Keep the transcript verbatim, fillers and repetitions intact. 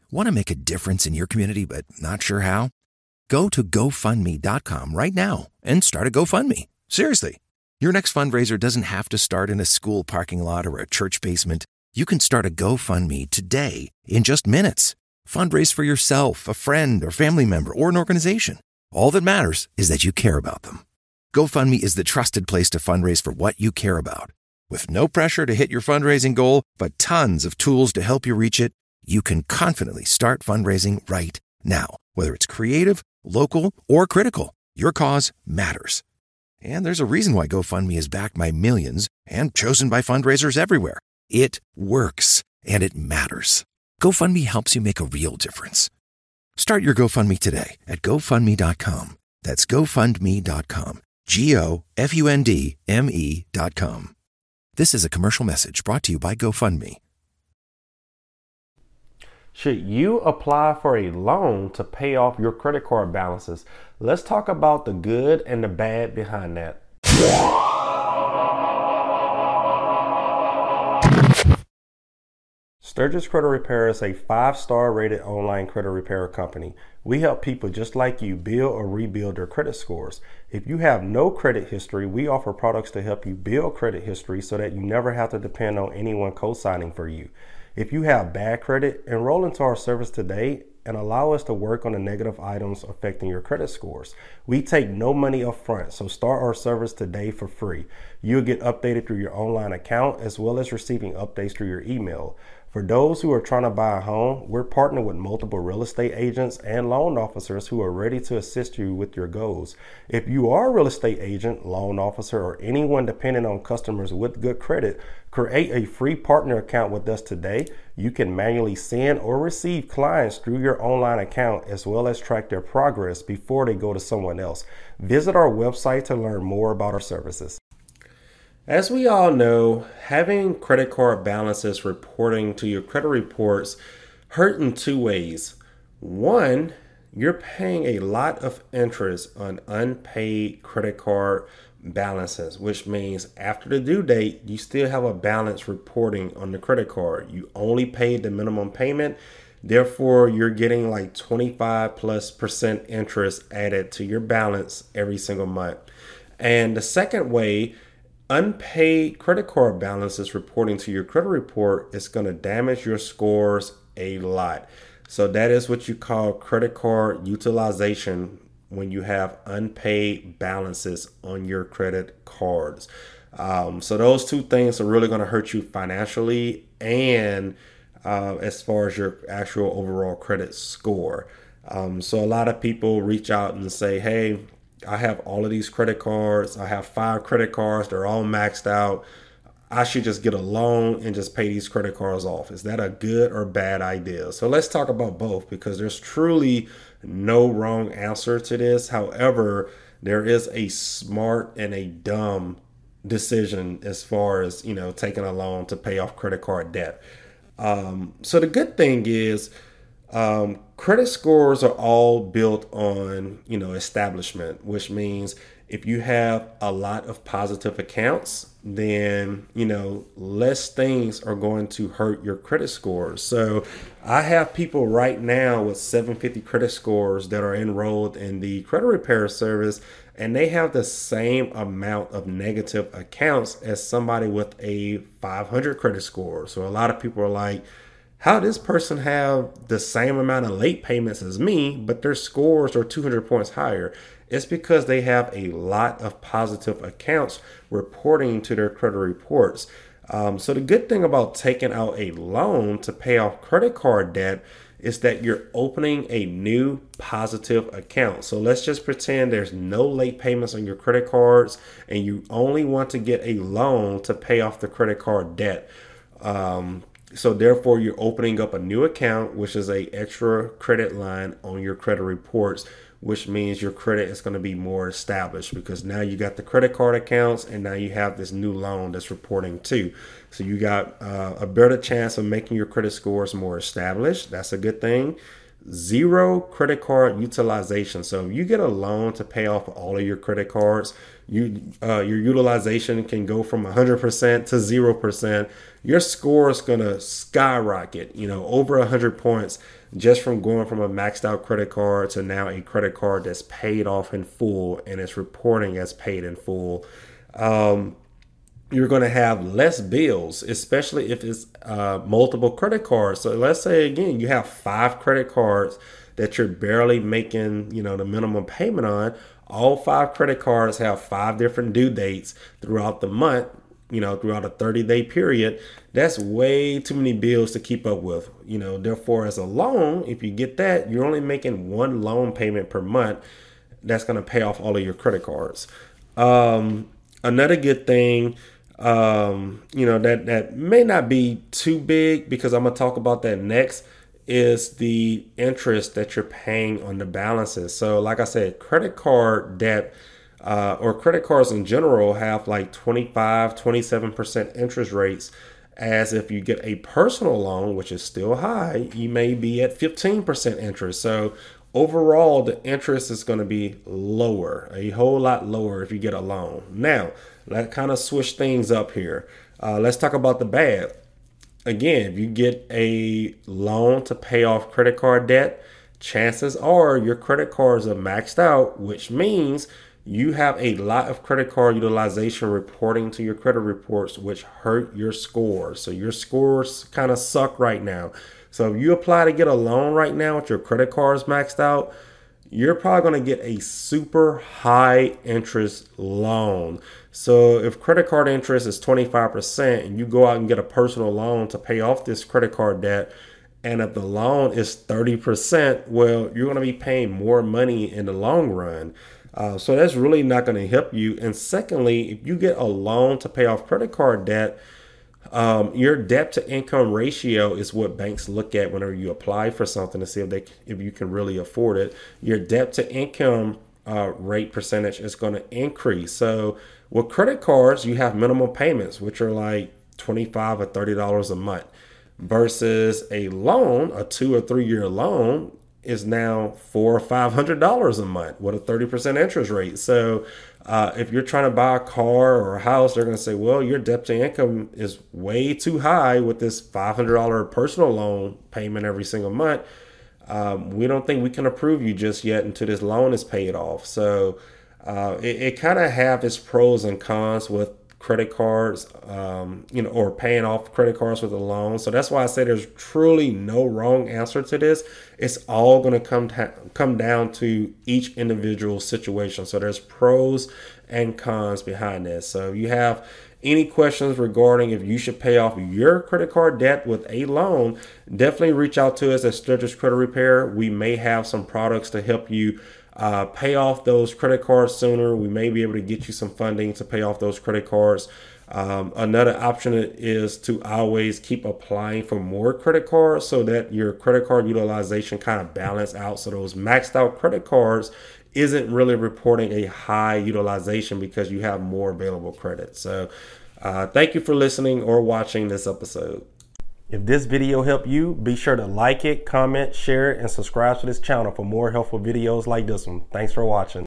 Want to make a difference in your community but not sure how? Go to go fund me dot com right now and start a GoFundMe. Seriously. Your next fundraiser doesn't have to start in a school parking lot or a church basement. You can start a GoFundMe today in just minutes. Fundraise for yourself, a friend, or family member, or an organization. All that matters is that you care about them. GoFundMe is the trusted place to fundraise for what you care about. With no pressure to hit your fundraising goal, but tons of tools to help you reach it, you can confidently start fundraising right now. Whether it's creative, local, or critical, your cause matters. And there's a reason why GoFundMe is backed by millions and chosen by fundraisers everywhere. It works, and it matters. GoFundMe helps you make a real difference. Start your GoFundMe today at go fund me dot com. That's go fund me dot com. G O F U N D M E dot com. This is a commercial message brought to you by GoFundMe. Should you apply for a loan to pay off your credit card balances? Let's talk about the good and the bad behind that. Sturgis Credit Repair is a five-star rated online credit repair company. We help people just like you build or rebuild their credit scores. If you have no credit history, we offer products to help you build credit history so that you never have to depend on anyone co-signing for you. If you have bad credit, enroll into our service today and allow us to work on the negative items affecting your credit scores. We take no money up front, so start our service today for free. You'll get updated through your online account as well as receiving updates through your email. For those who are trying to buy a home, we're partnered with multiple real estate agents and loan officers who are ready to assist you with your goals. If you are a real estate agent, loan officer, or anyone dependent on customers with good credit, create a free partner account with us today. You can manually send or receive clients through your online account as well as track their progress before they go to someone else. Visit our website to learn more about our services. As we all know, having credit card balances reporting to your credit reports hurt in two ways. One, you're paying a lot of interest on unpaid credit card balances, which means after the due date, you still have a balance reporting on the credit card. You only paid the minimum payment. Therefore, you're getting like twenty-five plus percent interest added to your balance every single month. And the second way, unpaid credit card balances reporting to your credit report is going to damage your scores a lot. So that is what you call credit card utilization when you have unpaid balances on your credit cards. Um, so those two things are really going to hurt you financially and uh, as far as your actual overall credit score. Um, so a lot of people reach out and say, hey, I have all of these credit cards. I have five credit cards. They're all maxed out. I should just get a loan and just pay these credit cards off. Is that a good or bad idea? So let's talk about both because there's truly no wrong answer to this. However, there is a smart and a dumb decision as far as, you know, taking a loan to pay off credit card debt. Um, so the good thing is, Um, credit scores are all built on, you know, establishment, which means if you have a lot of positive accounts, then, you know, less things are going to hurt your credit scores. So I have people right now with seven fifty credit scores that are enrolled in the credit repair service, and they have the same amount of negative accounts as somebody with a five hundred credit score. So a lot of people are like, how does this person have the same amount of late payments as me, but their scores are two hundred points higher? It's because they have a lot of positive accounts reporting to their credit reports. Um, so the good thing about taking out a loan to pay off credit card debt is that you're opening a new positive account. So let's just pretend there's no late payments on your credit cards and you only want to get a loan to pay off the credit card debt. Um, So therefore, you're opening up a new account, which is a extra credit line on your credit reports, which means your credit is going to be more established because now you got the credit card accounts and now you have this new loan that's reporting too. So you got uh, a better chance of making your credit scores more established. That's a good thing. zero credit card utilization. So if you get a loan to pay off all of your credit cards, you uh, your utilization can go from one hundred percent to zero percent. Your score is going to skyrocket, you know, over one hundred points just from going from a maxed out credit card to now a credit card that's paid off in full and it's reporting as paid in full. Um, you're going to have less bills, especially if it's uh, multiple credit cards. So let's say, again, you have five credit cards that you're barely making, you know, the minimum payment on. All five credit cards have five different due dates throughout the month, you know, throughout a thirty day period. That's way too many bills to keep up with, you know. Therefore, as a loan, if you get that, you're only making one loan payment per month. That's going to pay off all of your credit cards. Um, another good thing, um, you know, that, that may not be too big, because I'm going to talk about that next, is the interest that you're paying on the balances. So like I said, credit card debt uh, or credit cards in general have like twenty-five, twenty-seven percent interest rates, as if you get a personal loan, which is still high, you may be at fifteen percent interest. So overall, the interest is going to be lower, a whole lot lower if you get a loan. Now, let's kind of switch things up here. Uh, let's talk about the bad. Again, if you get a loan to pay off credit card debt, chances are your credit cards are maxed out, which means you have a lot of credit card utilization reporting to your credit reports, which hurt your scores. So your scores kind of suck right now. So if you apply to get a loan right now with your credit cards maxed out, you're probably going to get a super high interest loan. So if credit card interest is twenty-five percent and you go out and get a personal loan to pay off this credit card debt, and if the loan is thirty percent, well, you're going to be paying more money in the long run. Uh, so that's really not going to help you. And secondly, if you get a loan to pay off credit card debt, Um, your debt to income ratio is what banks look at whenever you apply for something to see if they if you can really afford it. Your debt to income uh, rate percentage is going to increase. So with credit cards, you have minimum payments, which are like twenty-five or thirty dollars a month, versus a loan, a two or three year loan, is now four or five hundred dollars a month with a thirty percent interest rate. So uh, if you're trying to buy a car or a house, they're going to say, well, your debt to income is way too high with this five hundred dollars personal loan payment every single month. Um, we don't think we can approve you just yet until this loan is paid off. So uh, it, it kind of have its pros and cons with credit cards, um, you know, or paying off credit cards with a loan. So that's why I say there's truly no wrong answer to this. It's all going to come ta- come down to each individual situation. So there's pros and cons behind this. So if you have any questions regarding if you should pay off your credit card debt with a loan, definitely reach out to us at Sturgis Credit Repair. We may have some products to help you Uh, pay off those credit cards sooner. We may be able to get you some funding to pay off those credit cards. Um, another option is to always keep applying for more credit cards so that your credit card utilization kind of balance out. So those maxed out credit cards isn't really reporting a high utilization because you have more available credit. So uh, thank you for listening or watching this episode. If this video helped you, be sure to like it, comment, share it, and subscribe to this channel for more helpful videos like this one. Thanks for watching.